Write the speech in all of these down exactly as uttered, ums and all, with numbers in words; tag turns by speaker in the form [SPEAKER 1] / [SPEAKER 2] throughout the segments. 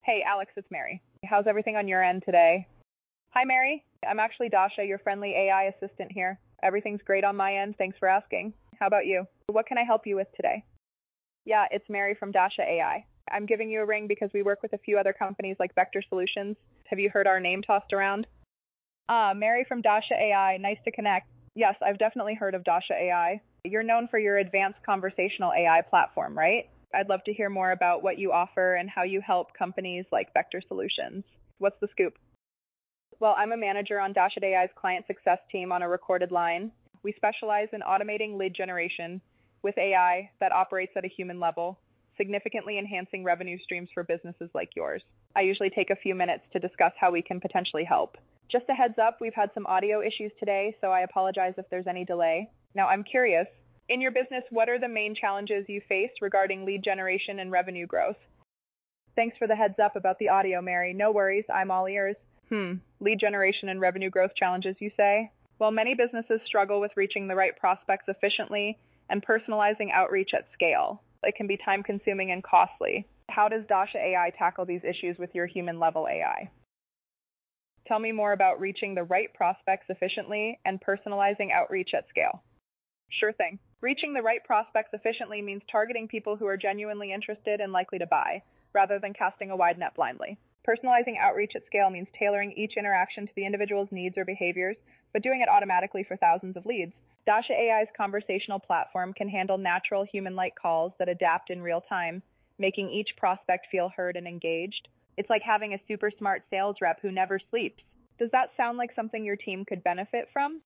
[SPEAKER 1] Hey, Alex, it's Mary. How's everything on your end today? Hi, Mary. I'm actually Dasha, your friendly A I assistant here. Everything's great on my end. Thanks for asking. How about you? What can I help you with today? Yeah, it's Mary from Dasha A I. I'm giving you a ring because we work with a few other companies like Vector Solutions. Have you heard our name tossed around? Ah, Mary from Dasha A I. Nice to connect. Yes, I've definitely heard of Dasha A I. You're known for your advanced conversational A I platform, right? I'd love to hear more about what you offer and how you help companies like Vector Solutions. What's the scoop? Well, I'm a manager on Dasha A I's client success team on a recorded line. We specialize in automating lead generation with A I that operates at a human level, significantly enhancing revenue streams for businesses like yours. I usually take a few minutes to discuss how we can potentially help. Just a heads up, we've had some audio issues today, so I apologize if there's any delay. Now, I'm curious, in your business, what are the main challenges you face regarding lead generation and revenue growth? Thanks for the heads up about the audio, Mary. No worries, I'm all ears. Hmm, lead generation and revenue growth challenges, you say? Well, many businesses struggle with reaching the right prospects efficiently and personalizing outreach at scale. It can be time-consuming and costly. How does Dasha A I tackle these issues with your human-level A I? Tell me more about reaching the right prospects efficiently and personalizing outreach at scale. Sure thing. Reaching the right prospects efficiently means targeting people who are genuinely interested and likely to buy, rather than casting a wide net blindly. Personalizing outreach at scale means tailoring each interaction to the individual's needs or behaviors, but doing it automatically for thousands of leads. Dasha A I's conversational platform can handle natural human-like calls that adapt in real time, making each prospect feel heard and engaged. It's like having a super smart sales rep who never sleeps. Does that sound like something your team could benefit from?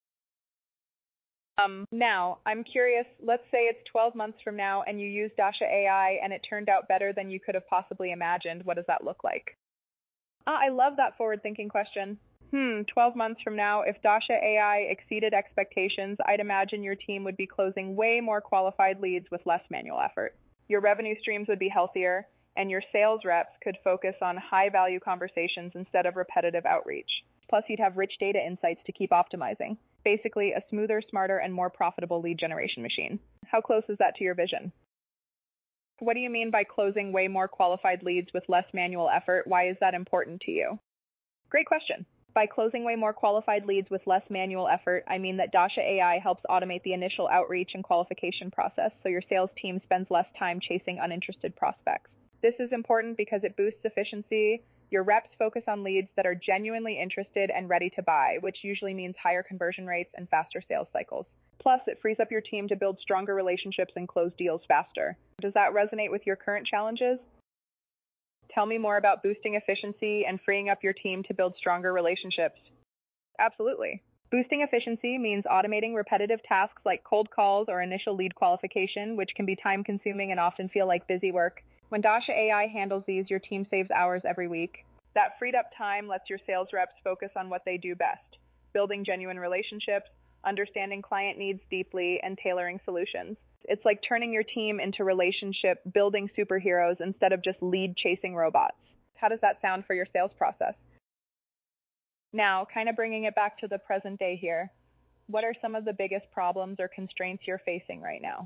[SPEAKER 1] Um, now, I'm curious, let's say it's twelve months from now and you use Dasha A I and it turned out better than you could have possibly imagined. What does that look like? Ah, I love that forward-thinking question. Hmm, twelve months from now, if Dasha A I exceeded expectations, I'd imagine your team would be closing way more qualified leads with less manual effort. Your revenue streams would be healthier, and your sales reps could focus on high-value conversations instead of repetitive outreach. Plus, you'd have rich data insights to keep optimizing. Basically, a smoother, smarter, and more profitable lead generation machine. How close is that to your vision? What do you mean by closing way more qualified leads with less manual effort? Why is that important to you? Great question. By closing way more qualified leads with less manual effort, I mean that Dasha A I helps automate the initial outreach and qualification process so your sales team spends less time chasing uninterested prospects. This is important because it boosts efficiency. Your reps focus on leads that are genuinely interested and ready to buy, which usually means higher conversion rates and faster sales cycles. Plus, it frees up your team to build stronger relationships and close deals faster. Does that resonate with your current challenges? Tell me more about boosting efficiency and freeing up your team to build stronger relationships. Absolutely. Boosting efficiency means automating repetitive tasks like cold calls or initial lead qualification, which can be time-consuming and often feel like busy work. When Dasha A I handles these, your team saves hours every week. That freed up time lets your sales reps focus on what they do best, building genuine relationships, understanding client needs deeply, and tailoring solutions. It's like turning your team into relationship building superheroes instead of just lead chasing robots. How does that sound for your sales process? Now, kind of bringing it back to the present day here, what are some of the biggest problems or constraints you're facing right now?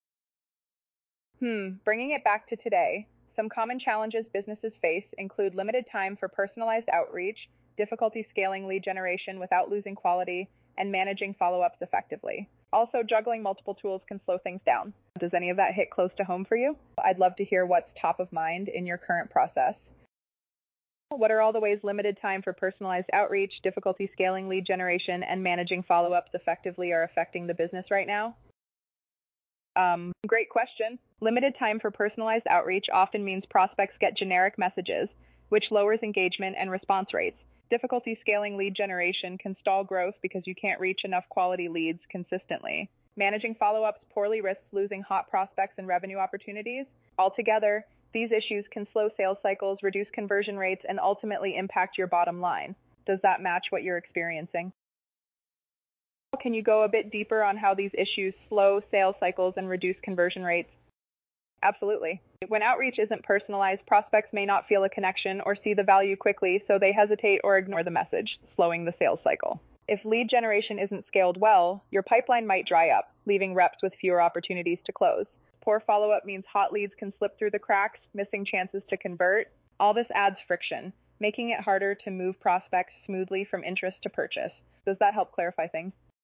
[SPEAKER 1] Hmm, bringing it back to today, some common challenges businesses face include limited time for personalized outreach, difficulty scaling lead generation without losing quality, and managing follow-ups effectively. Also, juggling multiple tools can slow things down. Does any of that hit close to home for you? I'd love to hear what's top of mind in your current process. What are all the ways limited time for personalized outreach, difficulty scaling lead generation, and managing follow-ups effectively are affecting the business right now? Um, great question. Limited time for personalized outreach often means prospects get generic messages, which lowers engagement and response rates. Difficulty scaling lead generation can stall growth because you can't reach enough quality leads consistently. Managing follow-ups poorly risks losing hot prospects and revenue opportunities. Altogether, these issues can slow sales cycles, reduce conversion rates, and ultimately impact your bottom line. Does that match what you're experiencing? Can you go a bit deeper on how these issues slow sales cycles and reduce conversion rates? Absolutely. When outreach isn't personalized, prospects may not feel a connection or see the value quickly, so they hesitate or ignore the message, slowing the sales cycle. If lead generation isn't scaled well, your pipeline might dry up, leaving reps with fewer opportunities to close. Poor follow-up means hot leads can slip through the cracks, missing chances to convert. All this adds friction, making it harder to move prospects smoothly from interest to purchase. Does that help clarify things?